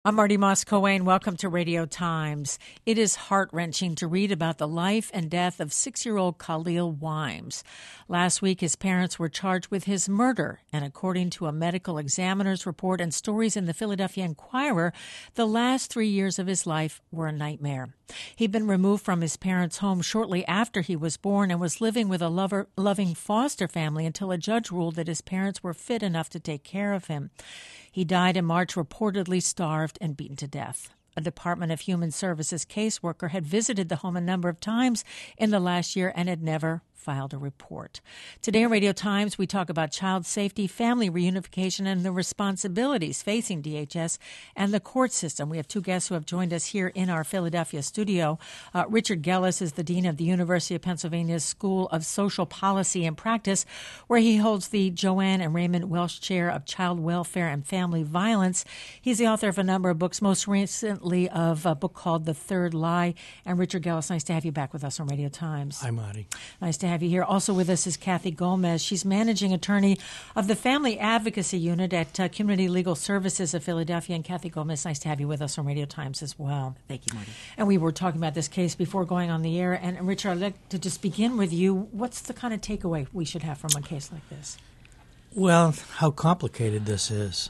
I'm Marty Moss-Coane. Welcome to Radio Times. It is heart-wrenching to read about the life and death of 6-year-old Khalil Wimes. Last week, his parents were charged with his murder, and according to a medical examiner's report and stories in the Philadelphia Inquirer, the last 3 years of his life were a nightmare. He'd been removed from his parents' home shortly after he was born and was living with a loving foster family until a judge ruled that his parents were fit enough to take care of him. He died in March, reportedly starved and beaten to death. A Department of Human Services caseworker had visited the home a number of times in the last year and had never filed a report. Today on Radio Times, we talk about child safety, family reunification, and the responsibilities facing DHS and the court system. We have two guests who have joined us here in our Philadelphia studio. Richard Gellis is the Dean of the University of Pennsylvania's School of Social Policy and Practice, where he holds the Joanne and Raymond Welsh Chair of Child Welfare and Family Violence. He's the author of a number of books, most recently of a book called The Third Lie. And Richard Gellis, nice to have you back with us on Radio Times. Hi, Marty. Nice to have you here. Also with us is Kathy Gomez. She's managing attorney of the Family Advocacy Unit at Community Legal Services of Philadelphia. And Kathy Gomez, nice to have you with us on Radio Times as well. Thank you, Marty. And we were talking about this case before going on the air. And Richard, I'd like to just begin with you. What's the kind of takeaway we should have from a case like this? Well, how complicated this is.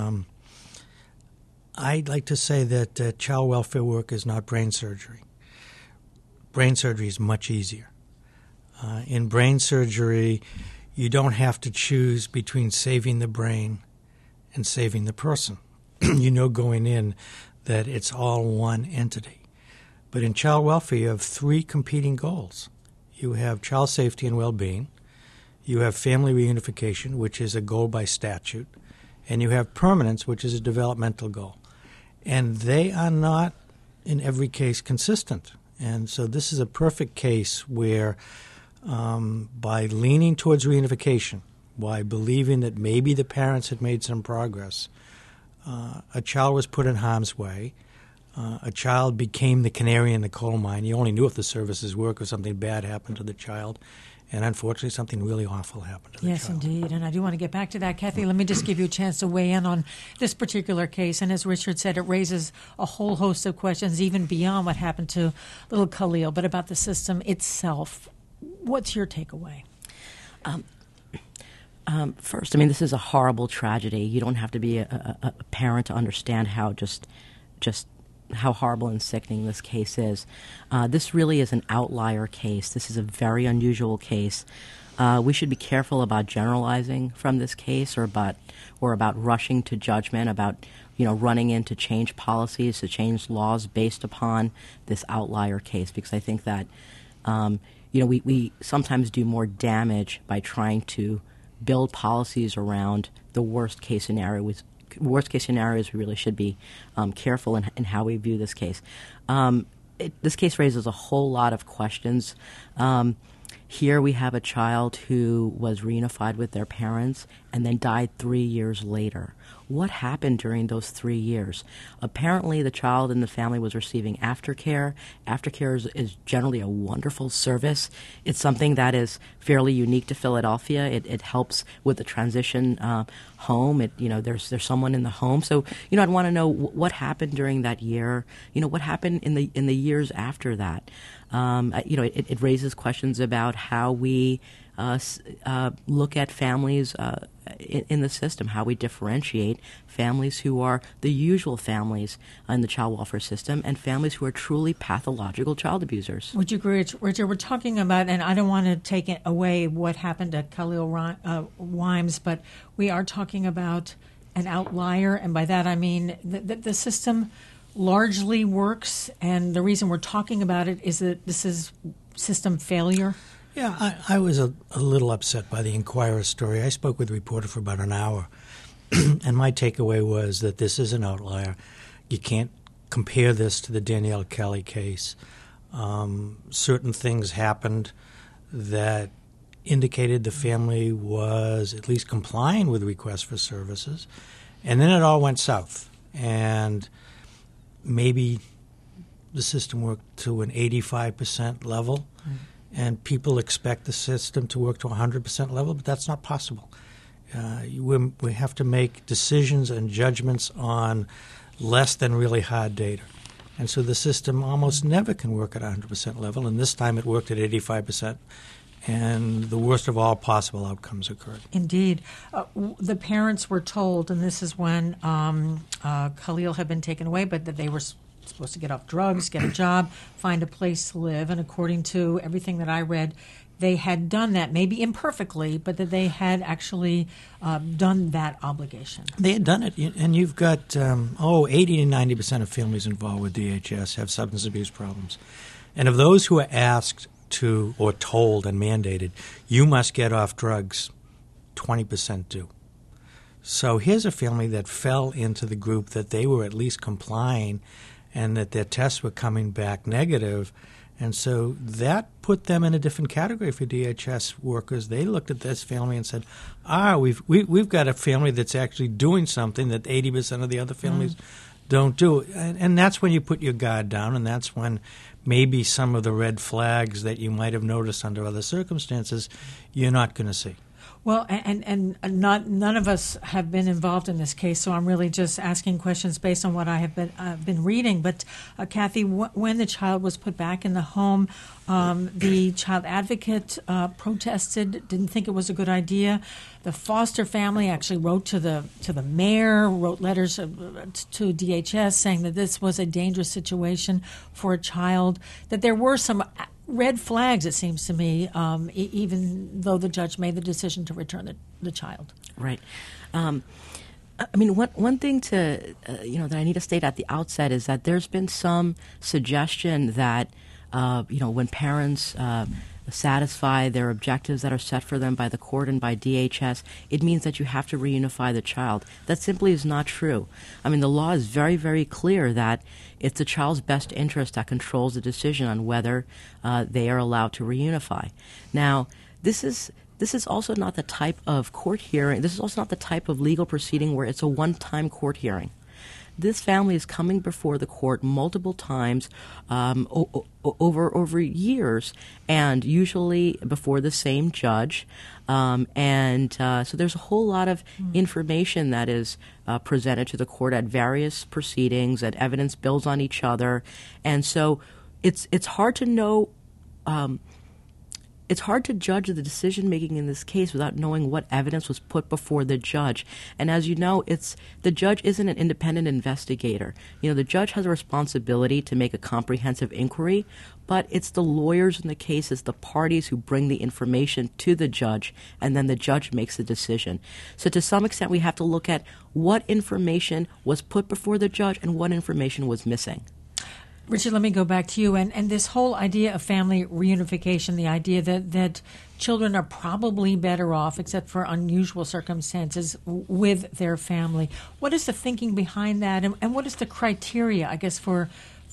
I'd like to say that child welfare work is not brain surgery. Brain surgery is much easier. In brain surgery, you don't have to choose between saving the brain and saving the person. You know going in that it's all one entity. But in child welfare, you have three competing goals. You have child safety and well-being. You have family reunification, which is a goal by statute. And you have permanence, which is a developmental goal. And they are not, in every case, consistent. And so this is a perfect case where by leaning towards reunification, by believing that maybe the parents had made some progress, a child was put in harm's way. A child became the canary in the coal mine. You only knew if the services worked or something bad happened to the child. And unfortunately, something really awful happened to the child. Yes, indeed. And I do want to get back to that. Kathy, let me just give you a chance to weigh in on this particular case. And as Richard said, it raises a whole host of questions, even beyond what happened to little Khalil, but about the system itself. What's your takeaway? First, this is a horrible tragedy. You don't have to be a parent to understand how just how horrible and sickening this case is. This really is an outlier case. This is a very unusual case. We should be careful about generalizing from this case or about rushing to judgment, about running in to change policies, to change laws based upon this outlier case, because I think that we sometimes do more damage by trying to build policies around the worst case scenario. Worst case scenarios, we really should be careful in how we view this case. This case raises a whole lot of questions. Here we have a child who was reunified with their parents and then died 3 years later. What happened during those 3 years? Apparently, the child and the family was receiving aftercare. Aftercare is generally a wonderful service. It's something that is fairly unique to Philadelphia. It helps with the transition home. There's someone in the home. So, I'd want to know what happened during that year. What happened in the years after that. It raises questions about how we look at families in the system, how we differentiate families who are the usual families in the child welfare system and families who are truly pathological child abusers. Would you agree, Richard? We're talking about, and I don't want to take away what happened to Khalil Wimes, but we are talking about an outlier, and by that I mean the system largely works, and the reason we're talking about it is that this is system failure. Yeah, I was a little upset by the Inquirer story. I spoke with the reporter for about an hour, and my takeaway was that this is an outlier. You can't compare this to the Danielle Kelly case. Certain things happened that indicated the family was at least complying with requests for services, and then it all went south. And maybe the system worked to an 85% level. Mm-hmm. And people expect the system to work to 100% level, but that's not possible. We have to make decisions and judgments on less than really hard data. And so the system almost never can work at 100% level, and this time it worked at 85%, and the worst of all possible outcomes occurred. Indeed. The parents were told, and this is when Khalil had been taken away, but that they were supposed to get off drugs, get a job, find a place to live, and according to everything that I read, they had done that, maybe imperfectly, but that they had actually done that obligation. They had done it, and you've got 80 to 90% of families involved with DHS have substance abuse problems. And of those who are asked to, or told and mandated, you must get off drugs, 20% do. So here's a family that fell into the group that they were at least complying and that their tests were coming back negative. And so that put them in a different category for DHS workers. They looked at this family and said, we've got a family that's actually doing something that 80% of the other families don't do. And that's when you put your guard down, and that's when maybe some of the red flags that you might have noticed under other circumstances you're not going to see. Well, and none of us have been involved in this case, so I'm really just asking questions based on what I have been reading. But Kathy, when the child was put back in the home, the child advocate protested, didn't think it was a good idea. The foster family actually wrote to the mayor, wrote letters to DHS saying that this was a dangerous situation for a child, that there were some red flags, it seems to me, even though the judge made the decision to return the child. Right. I mean, one thing that I need to state at the outset is that there's been some suggestion that when parents satisfy their objectives that are set for them by the court and by DHS, it means that you have to reunify the child. That simply is not true. I mean, the law is very, very clear that it's the child's best interest that controls the decision on whether they are allowed to reunify. Now, this is also not the type of court hearing. This is also not the type of legal proceeding where it's a one-time court hearing. This family is coming before the court multiple times over years, and usually before the same judge. So there's a whole lot of information that is presented to the court at various proceedings, and evidence builds on each other. And so it's hard to know. It's hard to judge the decision-making in this case without knowing what evidence was put before the judge. And as you know, the judge isn't an independent investigator. The judge has a responsibility to make a comprehensive inquiry, but it's the lawyers in the case, it's the parties who bring the information to the judge, and then the judge makes the decision. So to some extent, we have to look at what information was put before the judge and what information was missing. Richard, let me go back to you. And this whole idea of family reunification, the idea that children are probably better off, except for unusual circumstances, with their family. What is the thinking behind that? And what is the criteria, I guess, for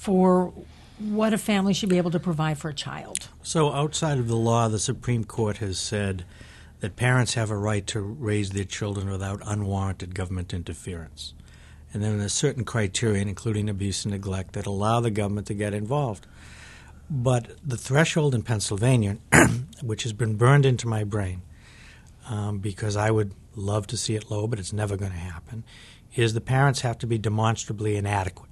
what a family should be able to provide for a child? So outside of the law, the Supreme Court has said that parents have a right to raise their children without unwarranted government interference. And then there's certain criteria, including abuse and neglect, that allow the government to get involved. But the threshold in Pennsylvania, which has been burned into my brain, because I would love to see it low, but it's never going to happen, is the parents have to be demonstrably inadequate.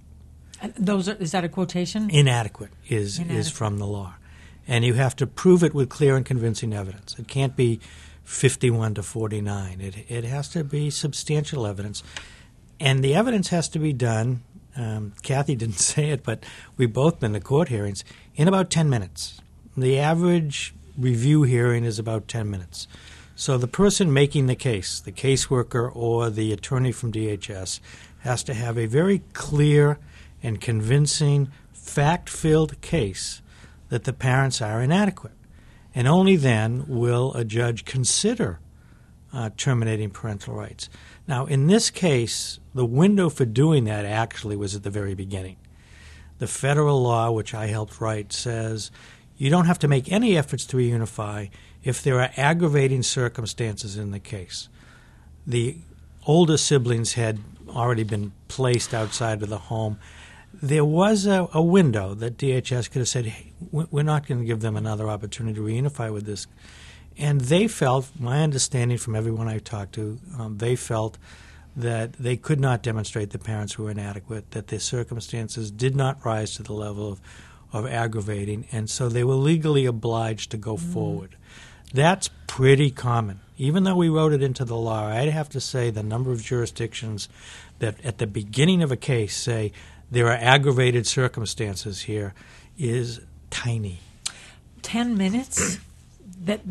Is that a quotation? Inadequate is from the law. And you have to prove it with clear and convincing evidence. It can't be 51 to 49. It has to be substantial evidence. And the evidence has to be done, Kathy didn't say it, but we've both been to court hearings, in about 10 minutes. The average review hearing is about 10 minutes. So the person making the case, the caseworker or the attorney from DHS, has to have a very clear and convincing, fact-filled case that the parents are inadequate. And only then will a judge consider terminating parental rights. Now, in this case, the window for doing that actually was at the very beginning. The federal law, which I helped write, says you don't have to make any efforts to reunify if there are aggravating circumstances in the case. The older siblings had already been placed outside of the home. There was a window that DHS could have said, hey, we're not going to give them another opportunity to reunify with this. And they felt, my understanding from everyone I talked to, they felt that they could not demonstrate the parents were inadequate, that their circumstances did not rise to the level of aggravating, and so they were legally obliged to go forward. That's pretty common. Even though we wrote it into the law, I'd have to say the number of jurisdictions that at the beginning of a case say there are aggravated circumstances here is tiny. 10 minutes? That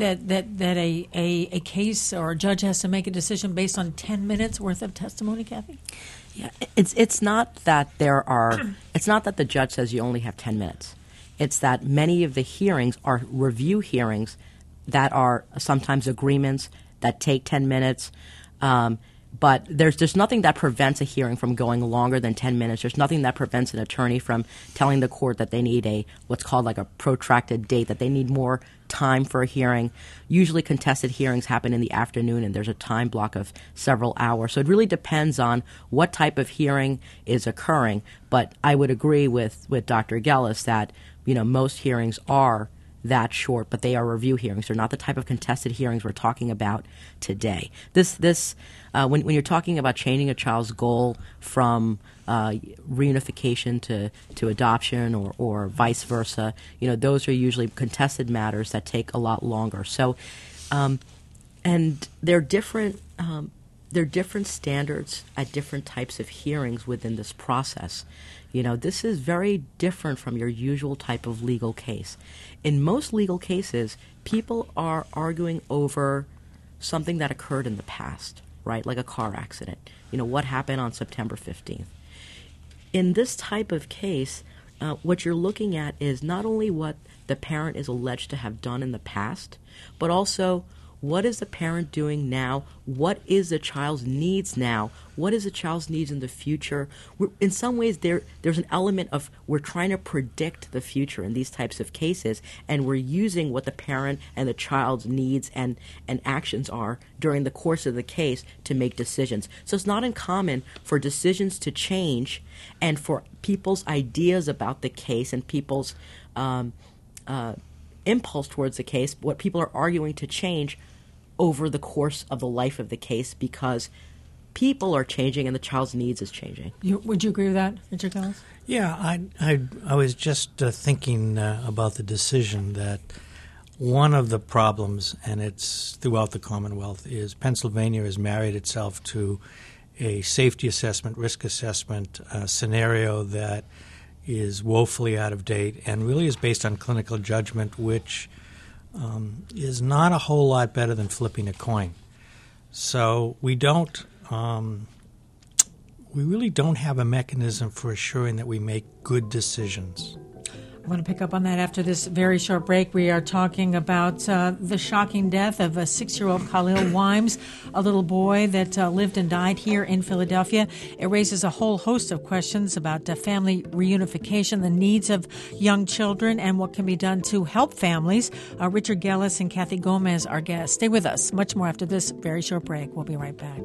a case or a judge has to make a decision based on 10 minutes worth of testimony, Kathy? Yeah, it's not that it's not that the judge says you only have 10 minutes. It's that many of the hearings are review hearings that are sometimes agreements that take 10 minutes. But there's nothing that prevents a hearing from going longer than 10 minutes. There's nothing that prevents an attorney from telling the court that they need what's called like a protracted date, that they need more time for a hearing. Usually contested hearings happen in the afternoon, and there's a time block of several hours. So it really depends on what type of hearing is occurring. But I would agree with Dr. Gellis that, most hearings are that short, but they are review hearings. They're not the type of contested hearings we're talking about today. When you're talking about changing a child's goal from reunification to adoption or vice versa, those are usually contested matters that take a lot longer. So, and they're different. There are different standards at different types of hearings within this process. This is very different from your usual type of legal case. In most legal cases, people are arguing over something that occurred in the past, right? Like a car accident. What happened on September 15th. In this type of case, what you're looking at is not only what the parent is alleged to have done in the past, but also what is the parent doing now? What is the child's needs now? What is the child's needs in the future? In some ways, there's an element of we're trying to predict the future in these types of cases, and we're using what the parent and the child's needs and actions are during the course of the case to make decisions. So it's not uncommon for decisions to change and for people's ideas about the case and people's impulse towards the case, what people are arguing to change over the course of the life of the case, because people are changing and the child's needs is changing. Would you agree with that, Richard Gellis? Yeah, I was just thinking about the decision that one of the problems, and it's throughout the Commonwealth, is Pennsylvania has married itself to a safety assessment, risk assessment scenario that is woefully out of date and really is based on clinical judgment, which is not a whole lot better than flipping a coin. So we really don't have a mechanism for assuring that we make good decisions. I want to pick up on that after this very short break. We are talking about the shocking death of a 6-year-old Khalil Wimes, a little boy that lived and died here in Philadelphia. It raises a whole host of questions about family reunification, the needs of young children, and what can be done to help families. Richard Gellis and Kathy Gomez are guests. Stay with us. Much more after this very short break. We'll be right back.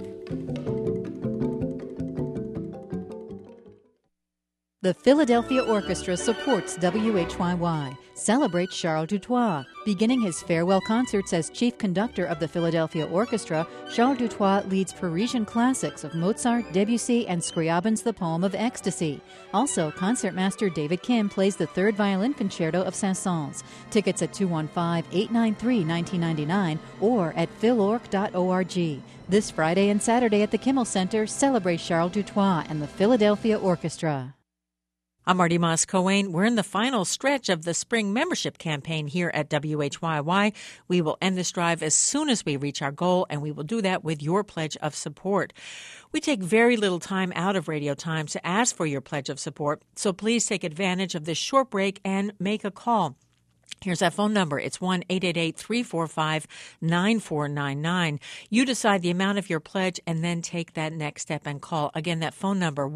The Philadelphia Orchestra supports WHYY, celebrates Charles Dutoit. Beginning his farewell concerts as chief conductor of the Philadelphia Orchestra, Charles Dutoit leads Parisian classics of Mozart, Debussy, and Scriabin's The Poem of Ecstasy. Also, concertmaster David Kim plays the third violin concerto of Saint-Saëns. Tickets at 215-893-1999 or at philorc.org. This Friday and Saturday at the Kimmel Center, celebrate Charles Dutoit and the Philadelphia Orchestra. I'm Marty Moss-Coane. We're in the final stretch of the spring membership campaign here at WHYY. We will end this drive as soon as we reach our goal, and we will do that with your pledge of support. We take very little time out of Radio Times to ask for your pledge of support, so please take advantage of this short break and make a call. Here's that phone number. It's 1-888-345-9499. You decide the amount of your pledge and then take that next step and call. Again, that phone number,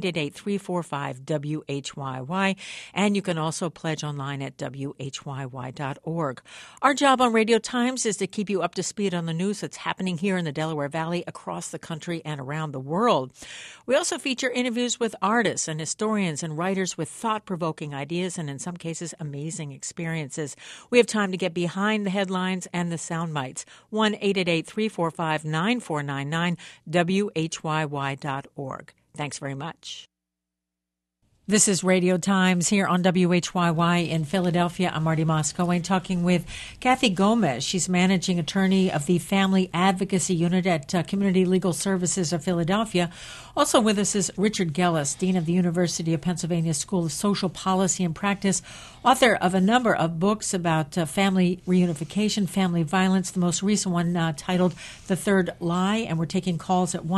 1-888-345-WHYY. And you can also pledge online at WHYY.org. Our job on Radio Times is to keep you up to speed on the news that's happening here in the Delaware Valley, across the country, and around the world. We also feature interviews with artists and historians and writers with thought-provoking ideas and, in some cases, amazing experiences. experiences. We have time to get behind the headlines and the sound bites. 1-888-345-9499, WHYY.org. Thanks very much. This is Radio Times here on WHYY in Philadelphia. I'm Marty Moscow talking with Kathy Gomez. She's managing attorney of the Family Advocacy Unit at Community Legal Services of Philadelphia. Also with us is Richard Gellis, Dean of the University of Pennsylvania School of Social Policy and Practice, author of a number of books about family reunification, family violence, the most recent one titled The Third Lie. And we're taking calls at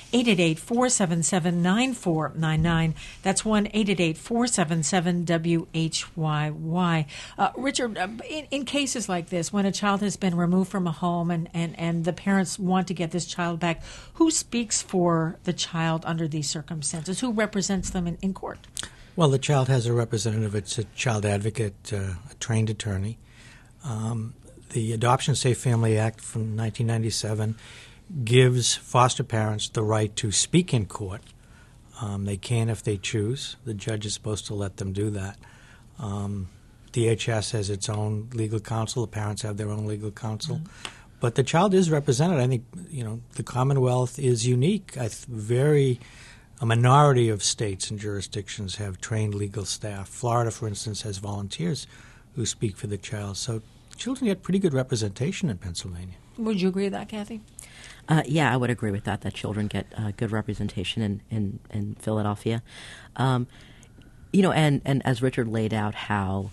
1-888-477-9499. That's 1-888-477-WHYY. Richard, in cases like this, when a child has been removed from a home and the parents want to get this child back, who speaks for the child under these circumstances? Who represents them in court? Well, the child has a representative. It's a child advocate, a trained attorney. The Adoption Safe Family Act from 1997 gives foster parents the right to speak in court. They can if they choose. The judge is supposed to let them do that. DHS has its own legal counsel. The parents have their own legal counsel. Mm-hmm. But the child is represented. I think, the Commonwealth is unique. A minority of states and jurisdictions have trained legal staff. Florida, for instance, has volunteers who speak for the child. So children get pretty good representation in Pennsylvania. Would you agree with that, Kathy? Yeah, I would agree with that children get good representation in Philadelphia. And as Richard laid out how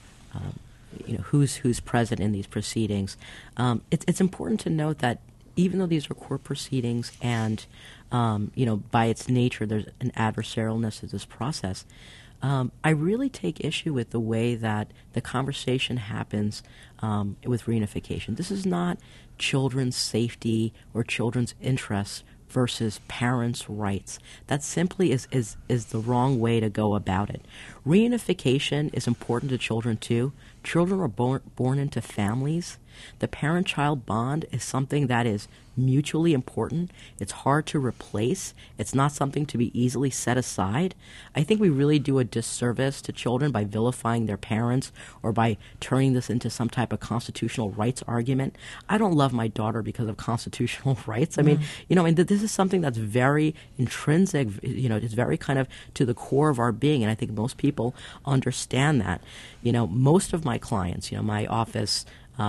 who's present in these proceedings, it's important to note that even though these are court proceedings and by its nature there's an adversarialness to this process, I really take issue with the way that the conversation happens with reunification. This is not children's safety or children's interests versus parents' rights. That simply is the wrong way to go about it. Reunification is important to children too. Children are born into families. The parent-child bond is something that is mutually important. It's hard to replace. It's not something to be easily set aside. I think we really do a disservice to children by vilifying their parents or by turning this into some type of constitutional rights argument. I don't love my daughter because of constitutional rights. I mean, this is something that's very intrinsic, it's very kind of to the core of our being, and I think most people understand that. Most of my clients, my office,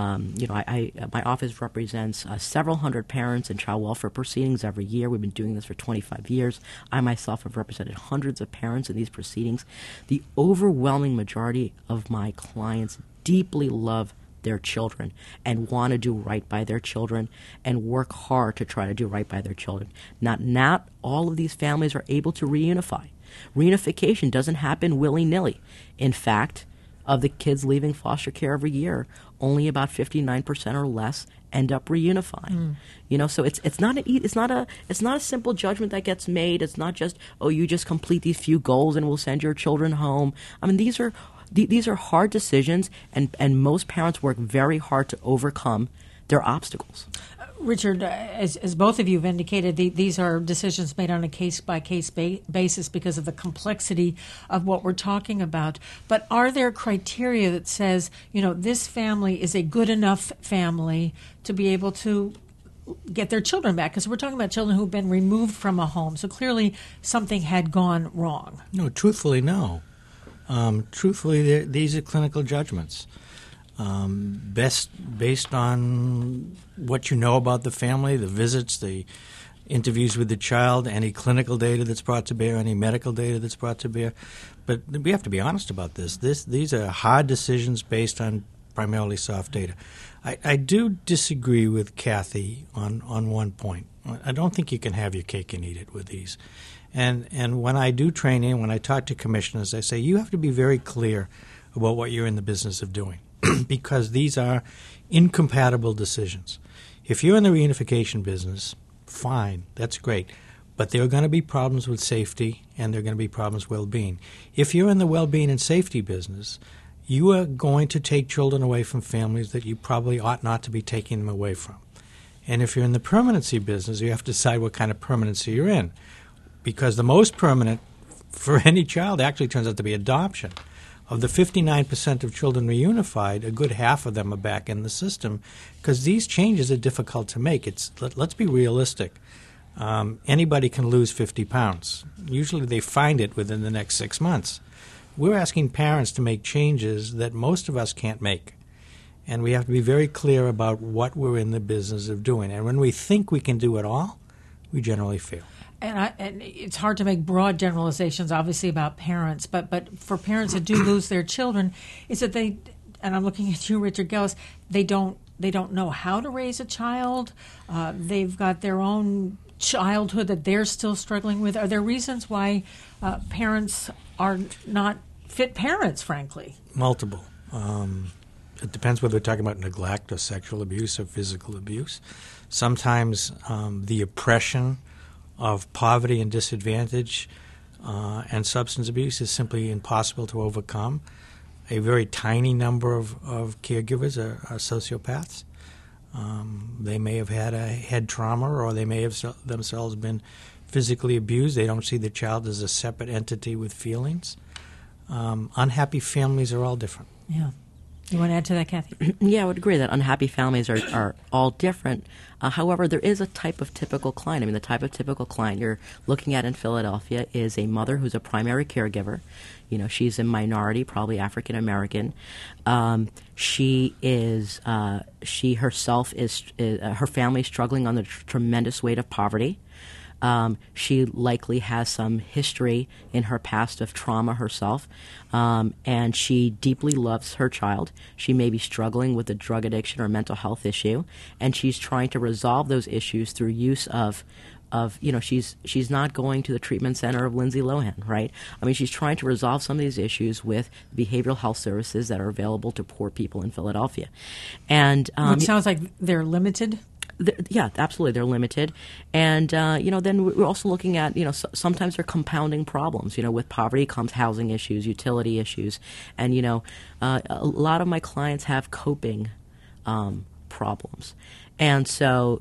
my office represents several hundred parents in child welfare proceedings every year. We've been doing this for 25 years. I myself have represented hundreds of parents in these proceedings. The overwhelming majority of my clients deeply love their children and want to do right by their children and work hard to try to do right by their children. Not all of these families are able to reunify. Reunification doesn't happen willy-nilly. In fact, of the kids leaving foster care every year, only about 59% or less end up reunifying. So it's not a simple judgment that gets made. It's not just, you just complete these few goals and we'll send your children home. I mean, these are hard decisions, and most parents work very hard to overcome their obstacles. Richard, as both of you have indicated, these are decisions made on a case-by-case basis because of the complexity of what we're talking about. But are there criteria that says, this family is a good enough family to be able to get their children back? Because we're talking about children who've been removed from a home. So clearly something had gone wrong. No, truthfully, no. These are clinical judgments. Based on what you know about the family, the visits, the interviews with the child, any clinical data that's brought to bear, any medical data that's brought to bear. But we have to be honest about this. These are hard decisions based on primarily soft data. I do disagree with Kathy on one point. I don't think you can have your cake and eat it with these. And when I do training, when I talk to commissioners, I say you have to be very clear about what you're in the business of doing. Because these are incompatible decisions. If you're in the reunification business, fine, that's great. But there are going to be problems with safety and there are going to be problems with well-being. If you're in the well-being and safety business, you are going to take children away from families that you probably ought not to be taking them away from. And if you're in the permanency business, you have to decide what kind of permanency you're in. Because the most permanent for any child actually turns out to be adoption. Of the 59% of children reunified, a good half of them are back in the system because these changes are difficult to make. Let's be realistic. Anybody can lose 50 pounds. Usually they find it within the next 6 months. We're asking parents to make changes that most of us can't make. And we have to be very clear about what we're in the business of doing. And when we think we can do it all, we generally fail. And it's hard to make broad generalizations, obviously, about parents. But for parents that do lose their children, is that they, and I'm looking at you, Richard Gellis, they don't know how to raise a child. They've got their own childhood that they're still struggling with. Are there reasons why parents are not fit parents, frankly? Multiple. It depends whether we're talking about neglect or sexual abuse or physical abuse. Sometimes the oppression of poverty and disadvantage and substance abuse is simply impossible to overcome. A very tiny number of caregivers are sociopaths. They may have had a head trauma, or they may have themselves been physically abused. They don't see the child as a separate entity with feelings. Unhappy families are all different. Yeah. You want to add to that, Kathy? Yeah, I would agree that unhappy families are all different. However, there is a type of typical client. I mean, the type of typical client you're looking at in Philadelphia is a mother who's a primary caregiver. You know, she's a minority, probably African American. She herself is her family struggling under the tremendous weight of poverty. She likely has some history in her past of trauma herself, and she deeply loves her child. She may be struggling with a drug addiction or mental health issue, and she's trying to resolve those issues through use of she's not going to the treatment center of Lindsay Lohan, right? I mean, she's trying to resolve some of these issues with behavioral health services that are available to poor people in Philadelphia. And it sounds like they're limited. Yeah, absolutely. They're limited. And, then we're also looking at, sometimes they're compounding problems. With poverty comes housing issues, utility issues. And, a lot of my clients have coping problems. And so,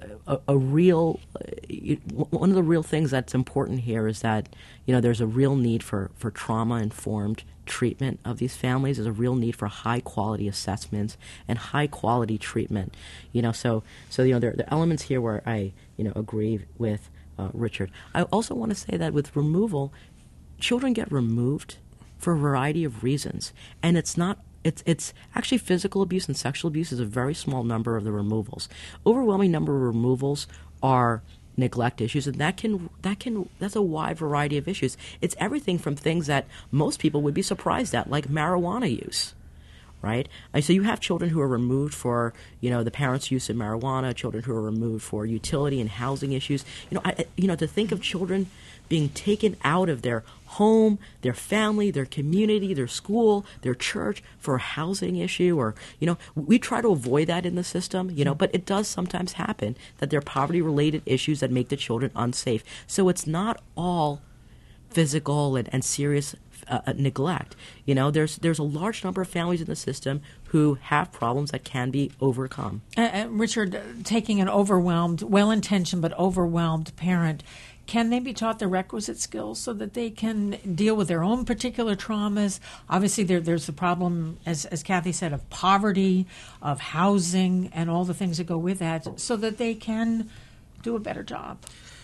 one of the real things that's important here is that, there's a real need for trauma-informed treatment of these families. There's a real need for high-quality assessments and high-quality treatment. So there are elements here where I, agree with Richard. I also want to say that with removal, children get removed for a variety of reasons, and it's actually physical abuse and sexual abuse is a very small number of the removals. Overwhelming number of removals are neglect issues, and that's a wide variety of issues. It's everything from things that most people would be surprised at, like marijuana use, right? And so you have children who are removed for, the parents' use of marijuana, children who are removed for utility and housing issues. To think of children being taken out of their home, their family, their community, their school, their church for a housing issue, or, we try to avoid that in the system, but it does sometimes happen that there are poverty-related issues that make the children unsafe. So it's not all physical and serious neglect. There's a large number of families in the system who have problems that can be overcome. Richard, taking an overwhelmed, well-intentioned but overwhelmed parent, can they be taught the requisite skills so that they can deal with their own particular traumas? Obviously, there's the problem, as Kathy said, of poverty, of housing, and all the things that go with that, so that they can do a better job.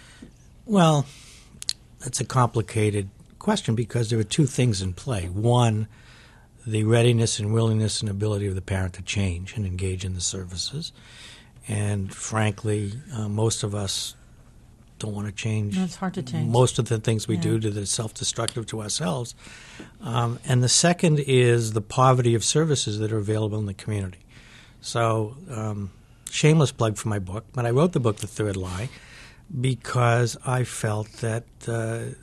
Well, that's a complicated question because there are two things in play. One, the readiness and willingness and ability of the parent to change and engage in the services. And frankly, most of us don't want to change. No, it's hard to change. Most of the things we do that are self-destructive to ourselves. And the second is the poverty of services that are available in the community. So, shameless plug for my book, but I wrote the book, The Third Lie, because I felt that the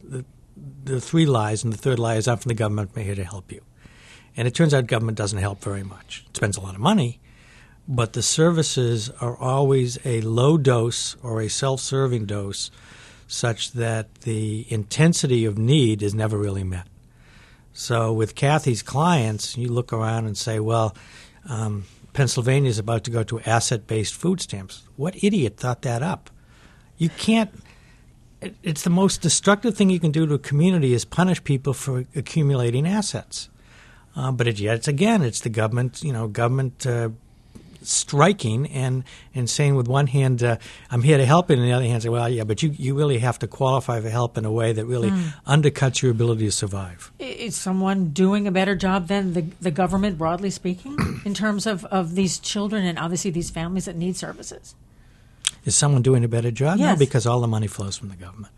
three lies, and the third lie is I'm from the government, I'm here to help you. And it turns out government doesn't help very much. It spends a lot of money, but the services are always a low dose or a self-serving dose such that the intensity of need is never really met. So with Kathy's clients, you look around and say, well, Pennsylvania is about to go to asset-based food stamps. What idiot thought that up? You can't it's the most destructive thing you can do to a community is punish people for accumulating assets. But it's the government, striking and saying with one hand, I'm here to help, and on the other hand, say, well, yeah, but you really have to qualify for help in a way that really undercuts your ability to survive. Is someone doing a better job than the government, broadly speaking, in terms of these children and obviously these families that need services? Is someone doing a better job? Yes. No, because all the money flows from the government.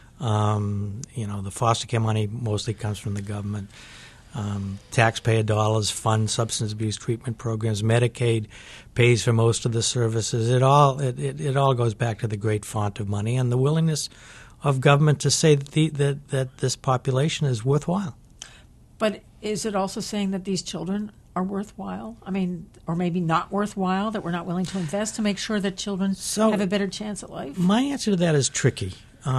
Right. The foster care money mostly comes from the government. Taxpayer dollars fund substance abuse treatment programs. Medicaid pays for most of the services. It all goes back to the great font of money and the willingness of government to say that this population is worthwhile. But is it also saying that these children are worthwhile? I mean, or maybe not worthwhile, that we're not willing to invest to make sure that children have a better chance at life? My answer to that is tricky.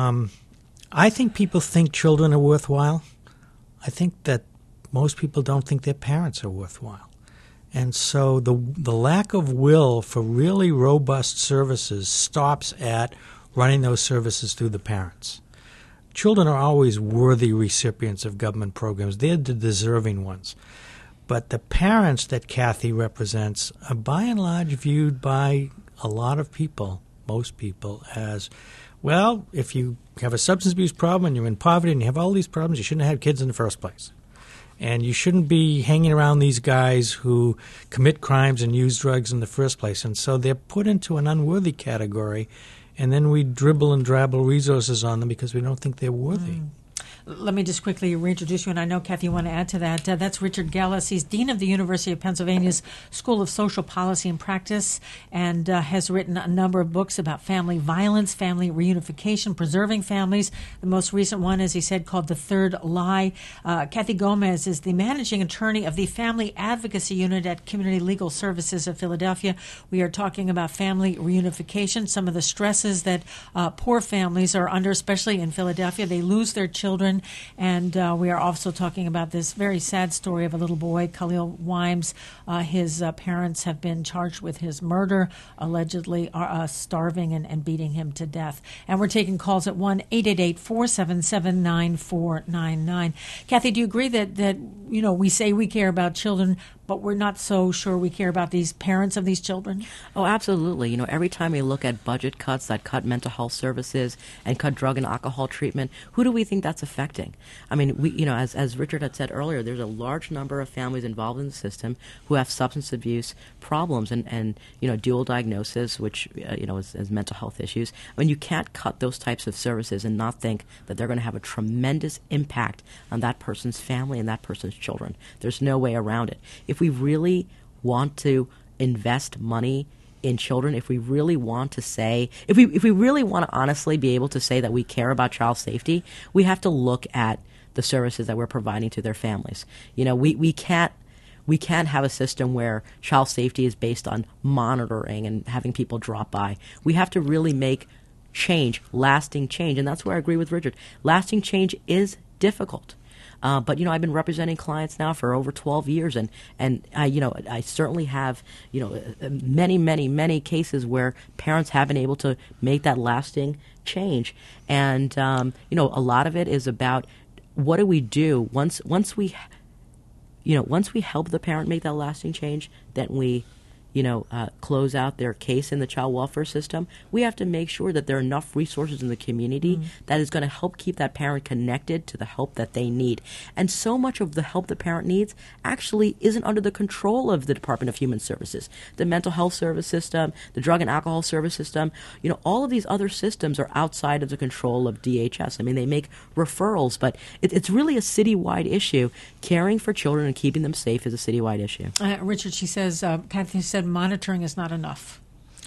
I think people think children are worthwhile. I think that most people don't think their parents are worthwhile. And so the lack of will for really robust services stops at running those services through the parents. Children are always worthy recipients of government programs. They're the deserving ones. But the parents that Kathy represents are by and large viewed by a lot of people, most people, as, well, if you have a substance abuse problem and you're in poverty and you have all these problems, you shouldn't have had kids in the first place. And you shouldn't be hanging around these guys who commit crimes and use drugs in the first place. And so they're put into an unworthy category, and then we dribble and drabble resources on them because we don't think they're worthy. Let me just quickly reintroduce you, and I know, Kathy, you want to add to that. That's Richard Gellis. He's Dean of the University of Pennsylvania's School of Social Policy and Practice, and has written a number of books about family violence, family reunification, preserving families. The most recent one, as he said, called The Third Lie. Kathy Gomez is the managing attorney of the Family Advocacy Unit at Community Legal Services of Philadelphia. We are talking about family reunification, some of the stresses that poor families are under, especially in Philadelphia. They lose their children. And we are also talking about this very sad story of a little boy, Khalil Wimes. His parents have been charged with his murder, allegedly starving and beating him to death. And we're taking calls at 1-888-477-9499. Kathy, do you agree that we say we care about children, but we're not so sure we care about these parents of these children? Oh, absolutely. Every time we look at budget cuts that cut mental health services and cut drug and alcohol treatment, who do we think that's affecting? I mean, as Richard had said earlier, there's a large number of families involved in the system who have substance abuse problems and dual diagnosis, which, is mental health issues. I mean, you can't cut those types of services and not think that they're going to have a tremendous impact on that person's family and that person's children. There's no way around it. If we really want to invest money in children, if we really want to say, if we really want to honestly be able to say that we care about child safety, we have to look at the services that we're providing to their families. We can't have a system where child safety is based on monitoring and having people drop by. We have to really make change, lasting change, and that's where I agree with Richard. Lasting change is difficult. But I've been representing clients now for over 12 years, and I certainly have many cases where parents have been able to make that lasting change, and a lot of it is about what do we do once we help the parent make that lasting change, then we close out their case in the child welfare system. We have to make sure that there are enough resources in the community that is going to help keep that parent connected to the help that they need. And so much of the help the parent needs actually isn't under the control of the Department of Human Services. The mental health service system, the drug and alcohol service system, all of these other systems are outside of the control of DHS. I mean, they make referrals, but it's really a citywide issue. Caring for children and keeping them safe is a citywide issue. Richard, Kathy said monitoring is not enough.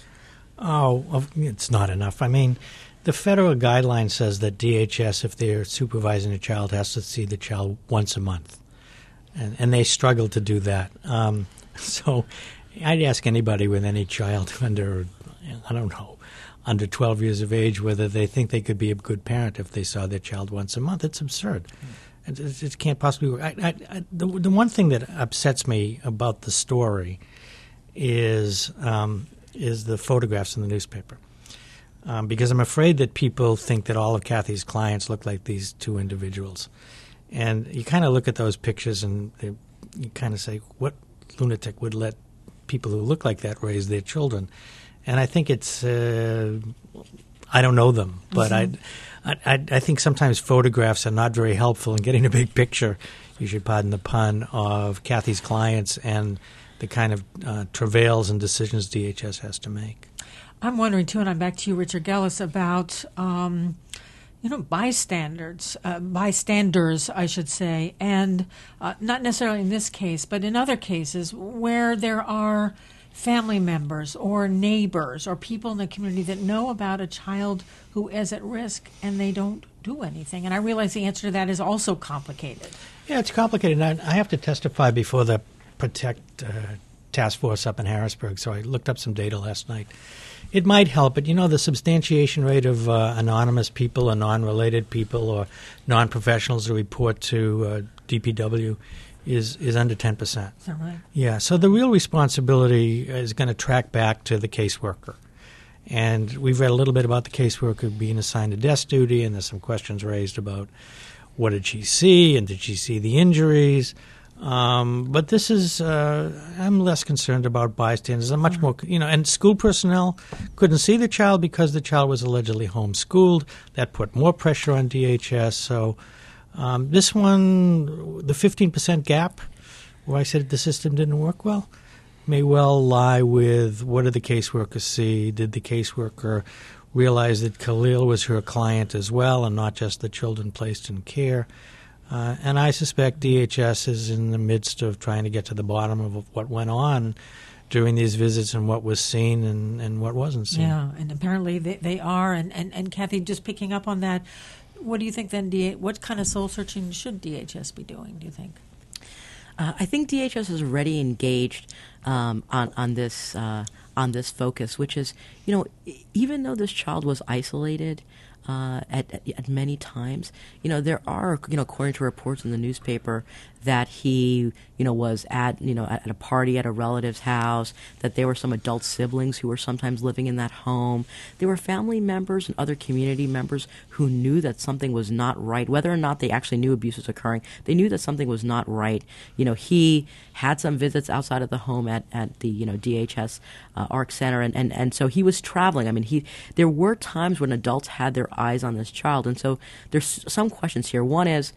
Oh, it's not enough. I mean, the federal guideline says that DHS, if they're supervising a child, has to see the child once a month. And they struggle to do that. So I'd ask anybody with any child under 12 years of age whether they think they could be a good parent if they saw their child once a month. It's absurd. It can't possibly work. The one thing that upsets me about the story is the photographs in the newspaper. because I'm afraid that people think that all of Kathy's clients look like these two individuals. And you kind of look at those pictures and you kind of say, what lunatic would let people who look like that raise their children? And I think it's I don't know them, but I think sometimes photographs are not very helpful in getting a big picture, you should pardon the pun, of Kathy's clients and the kind of travails and decisions DHS has to make. I'm wondering, too, and I'm back to you, Richard Gellis, about bystanders, I should say, and not necessarily in this case, but in other cases where there are family members or neighbors or people in the community that know about a child who is at risk and they don't do anything. And I realize the answer to that is also complicated. Yeah, it's complicated. I have to testify before the Protect Task Force up in Harrisburg, so I looked up some data last night. It might help, but the substantiation rate of anonymous people or non-related people or non-professionals who report to DPW is under 10%. Is that right? Yeah, so the real responsibility is going to track back to the caseworker. And we've read a little bit about the caseworker being assigned to desk duty, and there's some questions raised about what did she see and did she see the injuries. But this is, I'm less concerned about bystanders. I'm much more, and school personnel couldn't see the child because the child was allegedly homeschooled. That put more pressure on DHS. So this one, the 15% gap, where I said the system didn't work well, may well lie with what did the caseworker see? Did the caseworker realize that Khalil was her client as well and not just the children placed in care? And I suspect DHS is in the midst of trying to get to the bottom of what went on during these visits and what was seen and what wasn't seen. Yeah, and apparently they are. And Kathy, just picking up on that, what do you think then, what kind of soul searching should DHS be doing, do you think? I think DHS is already engaged on this focus, which is, even though this child was isolated at many times, there are, according to reports in the newspaper, that he, was at a party at a relative's house, that there were some adult siblings who were sometimes living in that home. There were family members and other community members who knew that something was not right, whether or not they actually knew abuse was occurring. They knew that something was not right. He had some visits outside of the home at the, DHS ARC Center, and so he was traveling. I mean, there were times when adults had their eyes on this child, and so there's some questions here. One is,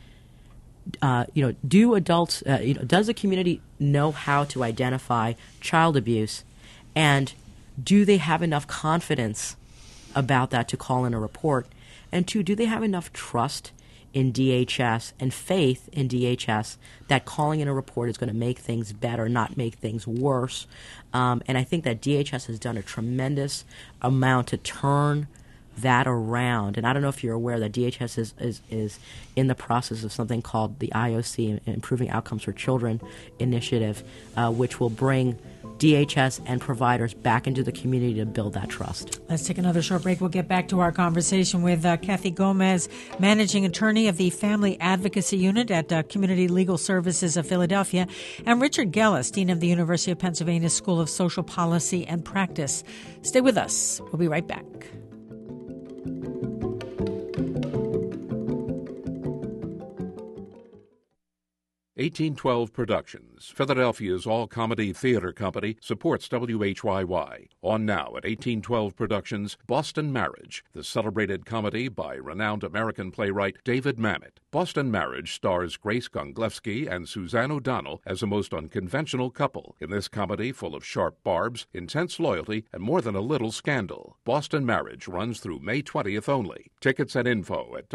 do adults, does the community know how to identify child abuse, and do they have enough confidence about that to call in a report? And two, do they have enough trust in DHS and faith in DHS that calling in a report is going to make things better, not make things worse? And I think that DHS has done a tremendous amount to turn that around. And I don't know if you're aware that DHS is in the process of something called the IOC, Improving Outcomes for Children initiative, which will bring DHS and providers back into the community to build that trust. Let's take another short break. We'll get back to our conversation with Kathy Gomez, Managing Attorney of the Family Advocacy Unit at Community Legal Services of Philadelphia, and Richard Gellis, Dean of the University of Pennsylvania School of Social Policy and Practice. Stay with us. We'll be right back. 1812 Productions, Philadelphia's all-comedy theater company, supports WHYY. On now at 1812 Productions, Boston Marriage, the celebrated comedy by renowned American playwright David Mamet. Boston Marriage stars Grace Gonglevsky and Suzanne O'Donnell as a most unconventional couple. In this comedy full of sharp barbs, intense loyalty, and more than a little scandal, Boston Marriage runs through May 20th only. Tickets and info at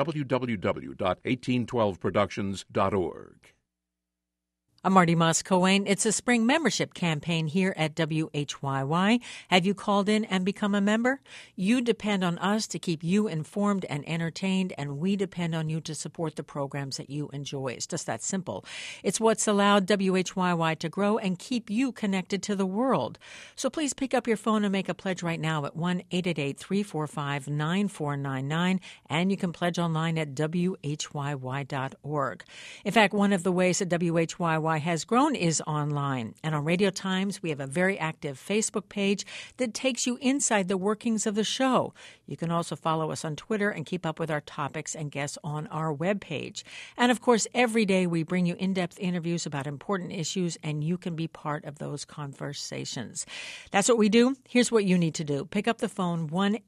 www.1812productions.org. I'm Marty Moss-Coane. It's a spring membership campaign here at WHYY. Have you called in and become a member? You depend on us to keep you informed and entertained, and we depend on you to support the programs that you enjoy. It's just that simple. It's what's allowed WHYY to grow and keep you connected to the world. So please pick up your phone and make a pledge right now at 1-888-345-9499, and you can pledge online at WHYY.org. In fact, one of the ways that WHYY WHYY has grown is online. And on Radio Times, we have a very active Facebook page that takes you inside the workings of the show. You can also follow us on Twitter and keep up with our topics and guests on our webpage. And of course, every day we bring you in-depth interviews about important issues, and you can be part of those conversations. That's what we do. Here's what you need to do. Pick up the phone,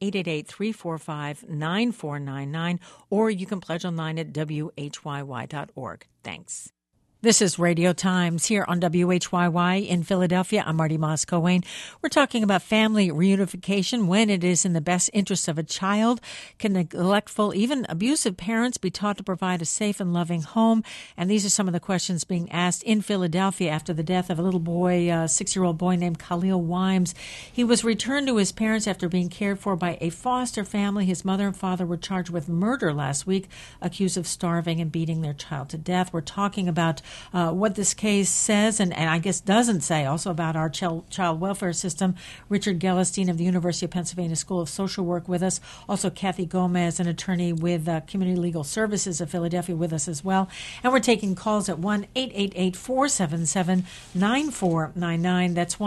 1-888-345-9499, or you can pledge online at WHYY.org. Thanks. This is Radio Times here on WHYY in Philadelphia. I'm Marty Moscow-Wayne. We're talking about family reunification when it is in the best interest of a child. Can neglectful, even abusive parents be taught to provide a safe and loving home? And these are some of the questions being asked in Philadelphia after the death of a little boy, a 6-year-old boy named Khalil Wimes. He was returned to his parents after being cared for by a foster family. His mother and father were charged with murder last week, accused of starving and beating their child to death. We're talking about what this case says and I guess doesn't say, also about our child welfare system. Richard Gellerstein of the University of Pennsylvania School of Social Work with us. Also Kathy Gomez, an attorney with Community Legal Services of Philadelphia, with us as well. And we're taking calls at 1-888-477-9499. That's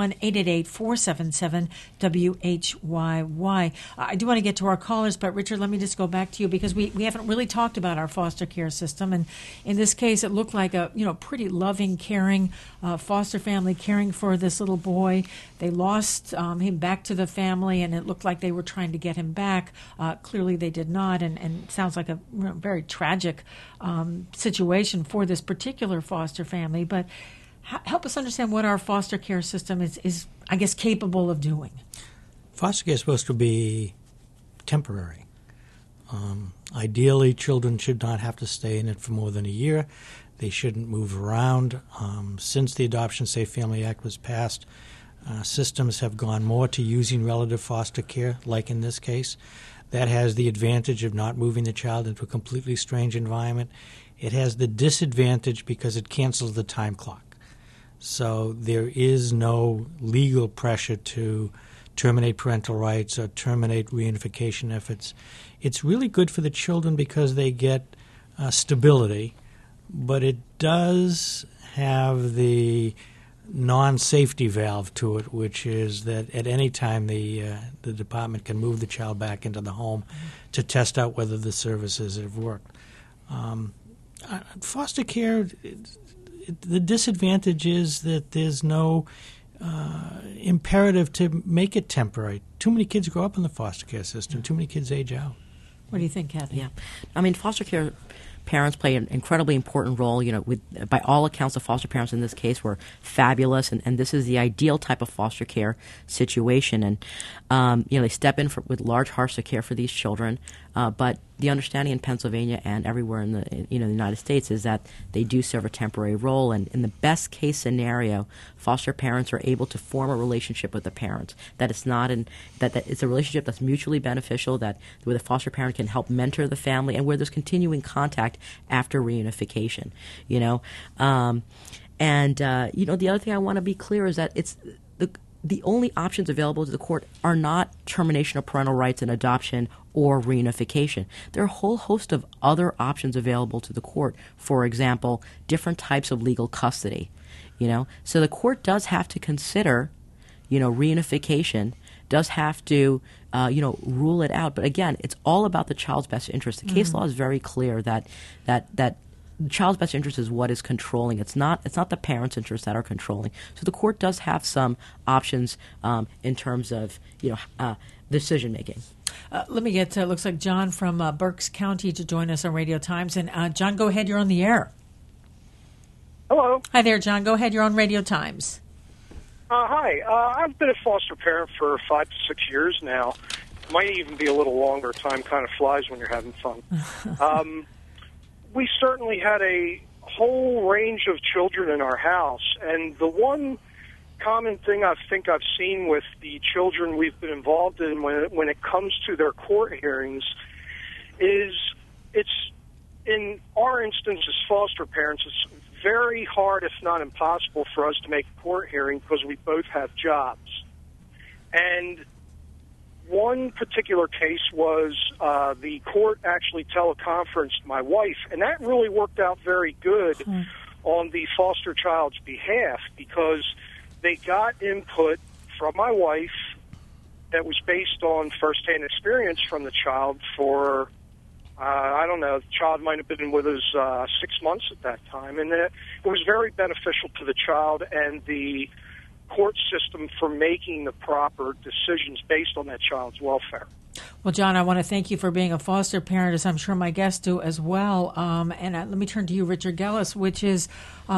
1-888-477-WHYY. I do want to get to our callers, but Richard, let me just go back to you because we haven't really talked about our foster care system. And in this case, it looked like a pretty loving, caring foster family caring for this little boy. They lost him back to the family, and it looked like they were trying to get him back. Clearly, they did not, and it sounds like a very tragic situation for this particular foster family. But help us understand what our foster care system is, I guess, capable of doing. Foster care is supposed to be temporary. Ideally, children should not have to stay in it for more than a year. They shouldn't move around. Since the Adoption Safe Family Act was passed, systems have gone more to using relative foster care, like in this case. That has the advantage of not moving the child into a completely strange environment. It has the disadvantage because it cancels the time clock. So there is no legal pressure to terminate parental rights or terminate reunification efforts. It's really good for the children because they get stability. But it does have the non-safety valve to it, which is that at any time the department can move the child back into the home to test out whether the services have worked. Foster care, the disadvantage is that there's no imperative to make it temporary. Too many kids grow up in the foster care system. Too many kids age out. What do you think, Kathy? Yeah. I mean, foster care parents play an incredibly important role. By all accounts, the foster parents in this case were fabulous, and this is the ideal type of foster care situation. And they step in with large hearts to care for these children. But the understanding in Pennsylvania and everywhere in the United States is that they do serve a temporary role. And in the best case scenario, foster parents are able to form a relationship with the parents. That it's not that it's a relationship that's mutually beneficial. Where the foster parent can help mentor the family, and where there's continuing contact after reunification. The other thing I want to be clear is that it's the only options available to the court are not termination of parental rights and adoption or reunification. There are a whole host of other options available to the court. For example, different types of legal custody. So the court does have to consider, reunification, does have to, rule it out. But again, it's all about the child's best interest. The case law is very clear that the child's best interest is what is controlling. It's not the parents' interests that are controlling. So the court does have some options in terms of decision making. Let me get looks like John from Berks County to join us on Radio Times. And John, go ahead. You're on the air. Hello. Hi there, John. Go ahead. You're on Radio Times. Hi. I've been a foster parent for 5 to 6 years now. Might even be a little longer. Time kind of flies when you're having fun. We certainly had a whole range of children in our house, and the one common thing I think I've seen with the children we've been involved in when it comes to their court hearings is it's, in our instance as foster parents, it's very hard, if not impossible, for us to make a court hearing because we both have jobs. And one particular case was the court actually teleconferenced my wife, and that really worked out very good on the foster child's behalf because they got input from my wife that was based on firsthand experience from the child for, I don't know, the child might have been with us 6 months at that time. And it was very beneficial to the child and the court system for making the proper decisions based on that child's welfare. Well, John, I want to thank you for being a foster parent, as I'm sure my guests do as well. Let me turn to you, Richard Gellis, which is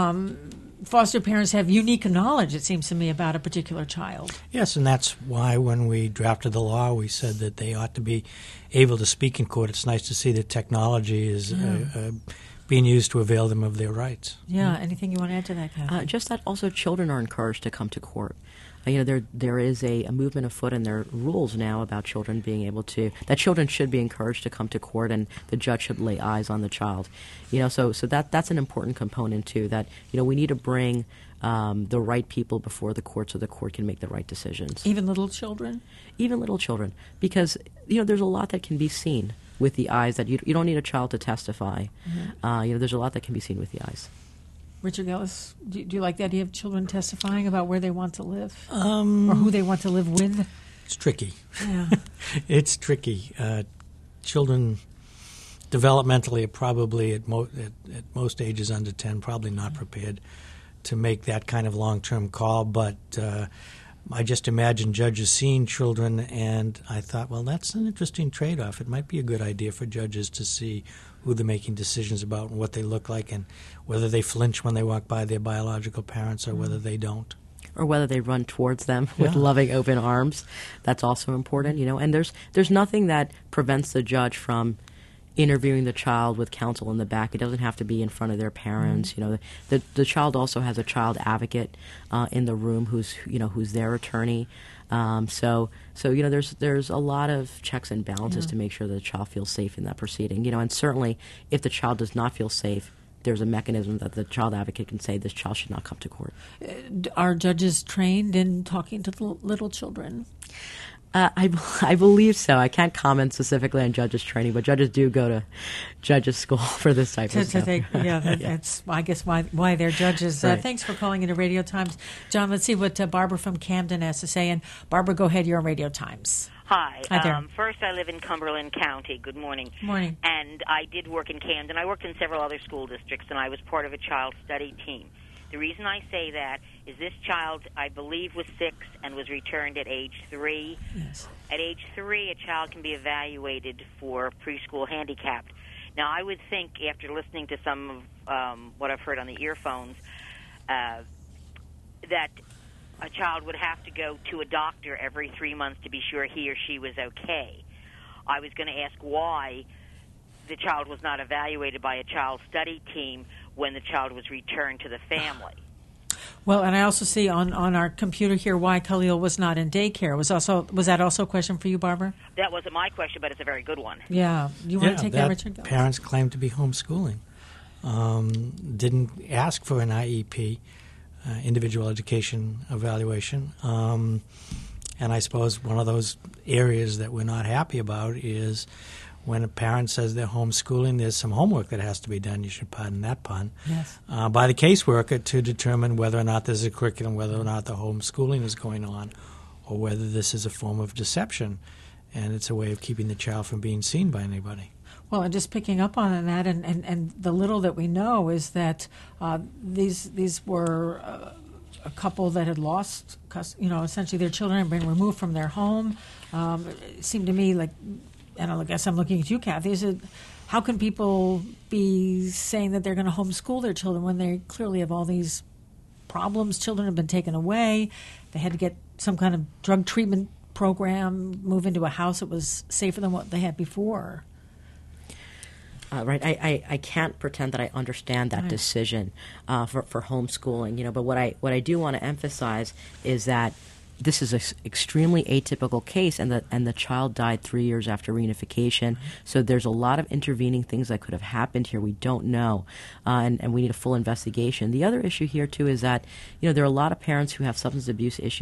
foster parents have unique knowledge, it seems to me, about a particular child. Yes, and that's why when we drafted the law, we said that they ought to be able to speak in court. It's nice to see that technology is being used to avail them of their rights. Yeah, anything you want to add to that, Kathy? Just that also children are encouraged to come to court. There is a movement afoot, and there are rules now about children being able to, that children should be encouraged to come to court, and the judge should lay eyes on the child. So that's an important component too. That we need to bring the right people before the court so the court can make the right decisions. Even little children? Even little children, because there's a lot that can be seen with the eyes that you don't need a child to testify. Mm-hmm. There's a lot that can be seen with the eyes. Richard Gellis, do you like the idea of children testifying about where they want to live or who they want to live with? It's tricky. Yeah. It's tricky. Children developmentally are probably at most ages under 10 probably not prepared to make that kind of long-term call, but I just imagine judges seeing children, and I thought, well, that's an interesting trade-off. It might be a good idea for judges to see who they're making decisions about and what they look like and whether they flinch when they walk by their biological parents or whether they don't. Or whether they run towards them with loving open arms. That's also important, And there's nothing that prevents the judge from interviewing the child with counsel in the back. It doesn't have to be in front of their parents. The child also has a child advocate in the room who's their attorney. So there's a lot of checks and balances to make sure that the child feels safe in that proceeding. And certainly if the child does not feel safe, there's a mechanism that the child advocate can say this child should not come to court. Are judges trained in talking to little children? I believe so. I can't comment specifically on judges' training, but judges do go to judges' school for this type of stuff. That's I guess why they're judges. Right. Thanks for calling into Radio Times. John, let's see what Barbara from Camden has to say. And Barbara, go ahead. You're on Radio Times. Hi. Hi there. First, I live in Cumberland County. Good morning. Morning. And I did work in Camden. I worked in several other school districts, and I was part of a child study team. The reason I say that is this child, I believe, was 6 and was returned at age 3. Yes. At age 3, a child can be evaluated for preschool handicapped. Now, I would think, after listening to some of what I've heard on the earphones, that a child would have to go to a doctor every 3 months to be sure he or she was okay. I was going to ask why the child was not evaluated by a child study team when the child was returned to the family. Well, and I also see on our computer here why Khalil was not in daycare. Was that also a question for you, Barbara? That wasn't my question, but it's a very good one. Yeah. You want to take that, Richard? Parents claim to be homeschooling. Didn't ask for an IEP, individual education evaluation. And I suppose one of those areas that we're not happy about is when a parent says they're homeschooling, there's some homework that has to be done, you should pardon that pun, yes, by the caseworker to determine whether or not there's a curriculum, whether or not the homeschooling is going on, or whether this is a form of deception, and it's a way of keeping the child from being seen by anybody. Well, and just picking up on that, and the little that we know is that these were a couple that had lost, essentially their children had been removed from their home. It seemed to me like, and I guess I'm looking at you, Kathy, is it, how can people be saying that they're going to homeschool their children when they clearly have all these problems? Children have been taken away. They had to get some kind of drug treatment program, move into a house that was safer than what they had before. Right. I can't pretend that I understand that decision for homeschooling, but what I do want to emphasize is that this is an extremely atypical case, and the child died 3 years after reunification. So there's a lot of intervening things that could have happened here. We don't know, and we need a full investigation. The other issue here, too, is that there are a lot of parents who have substance abuse issues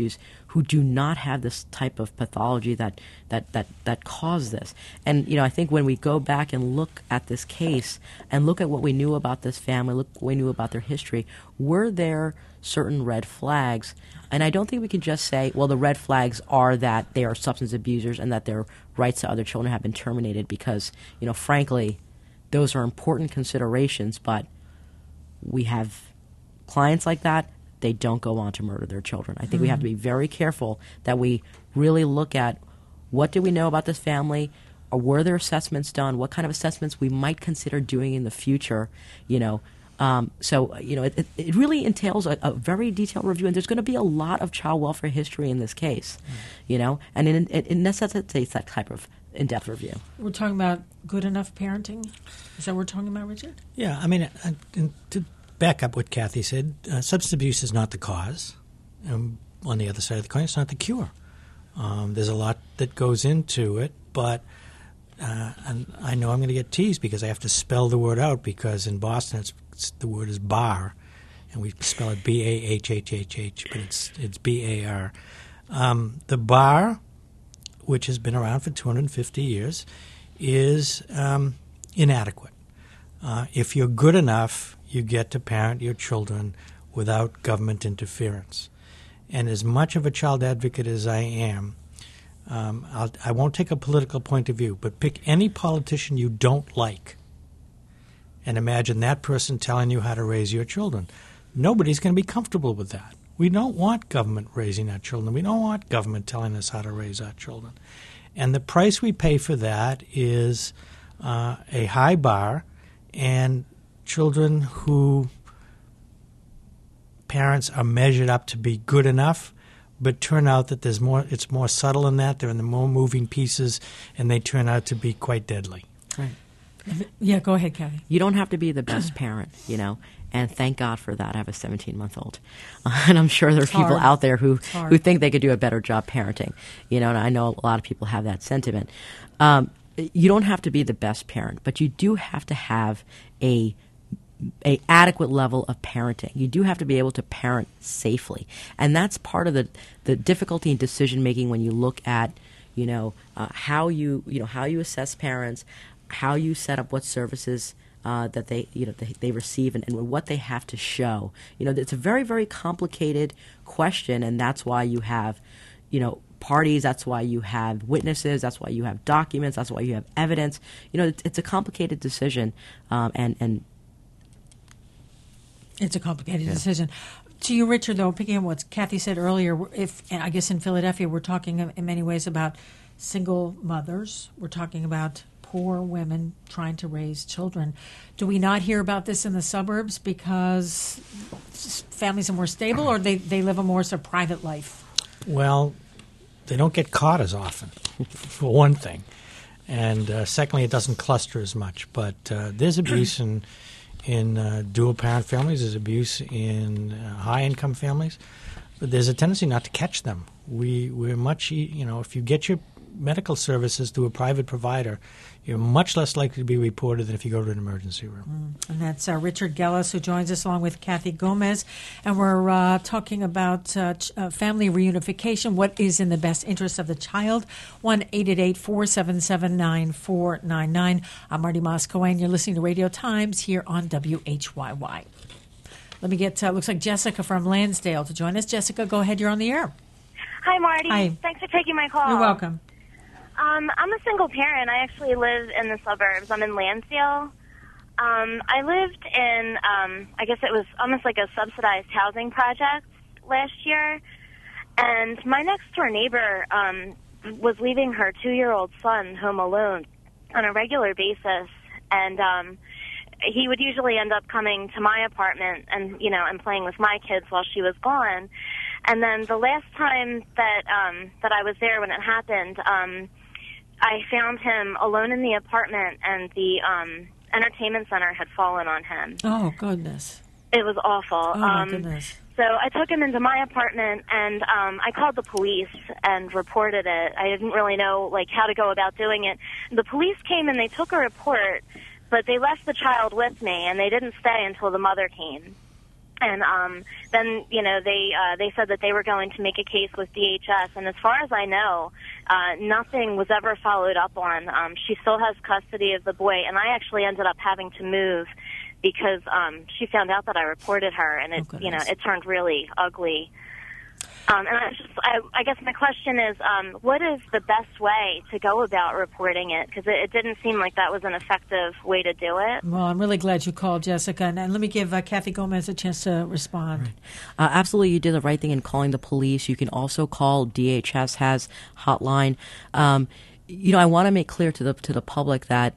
who do not have this type of pathology that caused this. And, I think when we go back and look at this case and look at what we knew about this family, look what we knew about their history, were there certain red flags? And I don't think we can just say, well, the red flags are that they are substance abusers and that their rights to other children have been terminated because, frankly, those are important considerations, but we have clients like that, they don't go on to murder their children. I think we have to be very careful that we really look at what do we know about this family, or were there assessments done, what kind of assessments we might consider doing in the future, it really entails a very detailed review, and there's going to be a lot of child welfare history in this case, and it necessitates that type of in-depth review. We're talking about good enough parenting? Is that what we're talking about, Richard? Yeah, to back up what Kathy said, substance abuse is not the cause. On the other side of the coin, it's not the cure. There's a lot that goes into it, but and I know I'm going to get teased because I have to spell the word out because in Boston the word is bar, and we spell it B-A-H-H-H-H, but it's B-A-R. The bar, which has been around for 250 years, is inadequate. If you're good enough, you get to parent your children without government interference. And as much of a child advocate as I am, I won't take a political point of view, but pick any politician you don't like and imagine that person telling you how to raise your children. Nobody's going to be comfortable with that. We don't want government raising our children. We don't want government telling us how to raise our children. And the price we pay for that is a high bar and children who parents are measured up to be good enough, but turn out that it's more subtle than that. There are more moving pieces, and they turn out to be quite deadly. Right. Yeah, go ahead, Kathy. You don't have to be the best parent, and thank God for that. I have a 17-month-old. And I'm sure there are people out there who think they could do a better job parenting, and I know a lot of people have that sentiment. You don't have to be the best parent, but you do have to have a adequate level of parenting. You do have to be able to parent safely, and that's part of the difficulty in decision making when you look at how you assess parents, how you set up what services that they receive and what they have to show. It's a very, very complicated question, and that's why you have parties, that's why you have witnesses, that's why you have documents, that's why you have evidence. It's a complicated decision, and it's a complicated decision. To you, Richard, though, picking up what Kathy said earlier, I guess in Philadelphia we're talking in many ways about single mothers. We're talking about poor women trying to raise children. Do we not hear about this in the suburbs because families are more stable, or they live a more sort of private life? Well, they don't get caught as often, for one thing. And secondly, it doesn't cluster as much. But there's abuse in dual-parent families. There's abuse in high-income families. But there's a tendency not to catch them. We're much, if you get your medical services through a private provider, you're much less likely to be reported than if you go to an emergency room. And that's Richard Gellis, who joins us along with Kathy Gomez. And we're talking about family reunification, what is in the best interest of the child. 1-888-477-9499. I'm Marty Moscoe, you're listening to Radio Times here on WHYY. Let me get, looks like Jessica from Lansdale to join us. Jessica, go ahead. You're on the air. Hi, Marty. Hi. Thanks for taking my call. You're welcome. I'm a single parent. I actually live in the suburbs. I'm in Lansdale. I lived in, I guess it was almost like a subsidized housing project last year. And my next-door neighbor was leaving her 2-year-old son home alone on a regular basis. And he would usually end up coming to my apartment and, and playing with my kids while she was gone. And then the last time that I was there when it happened, I found him alone in the apartment, and the entertainment center had fallen on him. Oh, goodness. It was awful. Oh, my goodness. So I took him into my apartment, and I called the police and reported it. I didn't really know, how to go about doing it. The police came and they took a report, but they left the child with me, and they didn't stay until the mother came. And then, they said that they were going to make a case with DHS. And as far as I know, nothing was ever followed up on. She still has custody of the boy, and I actually ended up having to move because she found out that I reported her, and it turned really ugly. And I guess my question is, what is the best way to go about reporting it? Because it didn't seem like that was an effective way to do it. Well, I'm really glad you called, Jessica. And let me give Kathy Gomez a chance to respond. Right. Absolutely, you did the right thing in calling the police. You can also call DHS has hotline. I want to make clear to the public that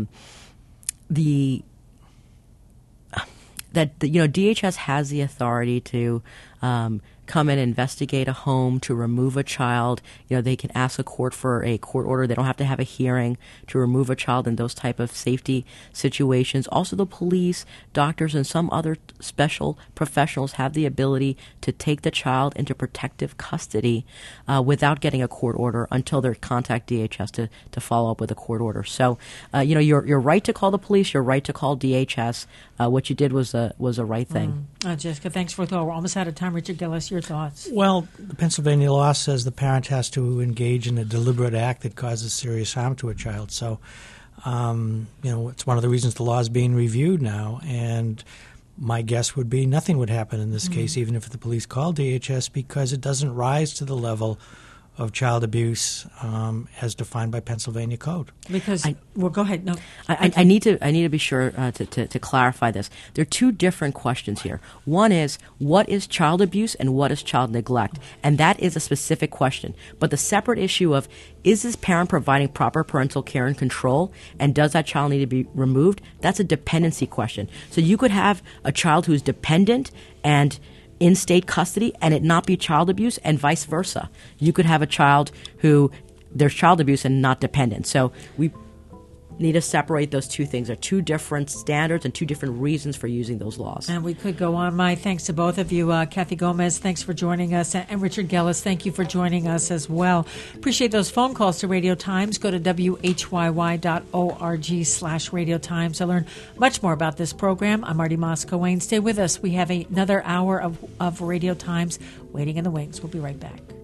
DHS has the authority to come and investigate a home, to remove a child. They can ask a court for a court order. They don't have to have a hearing to remove a child in those type of safety situations. Also, the police, doctors, and some other special professionals have the ability to take the child into protective custody without getting a court order until they contact DHS to follow up with a court order. So, you're right to call the police. You're right to call DHS. What you did was a right thing. Jessica, thanks for the call. We're almost out of time. Richard Gillis, your thoughts? Well, the Pennsylvania law says the parent has to engage in a deliberate act that causes serious harm to a child. So, it's one of the reasons the law is being reviewed now. And my guess would be nothing would happen in this case, even if the police called DHS, because it doesn't rise to the level of child abuse as defined by Pennsylvania code. Because, go ahead. No, I need to be sure to clarify this. There are two different questions here. One is, what is child abuse and what is child neglect? And that is a specific question. But the separate issue of, is this parent providing proper parental care and control, and does that child need to be removed? That's a dependency question. So you could have a child who is dependent and in state custody and it not be child abuse, and vice versa. You could have a child who there's child abuse and not dependent. So we need to separate those two things. There are two different standards and two different reasons for using those laws. And we could go on. My thanks to both of you. Kathy Gomez, thanks for joining us. And Richard Gillis, thank you for joining us as well. Appreciate those phone calls to Radio Times. Go to WHYY.org/Radio Times to learn much more about this program. I'm Marty Moss-Coane. Stay with us. We have another hour of Radio Times waiting in the wings. We'll be right back.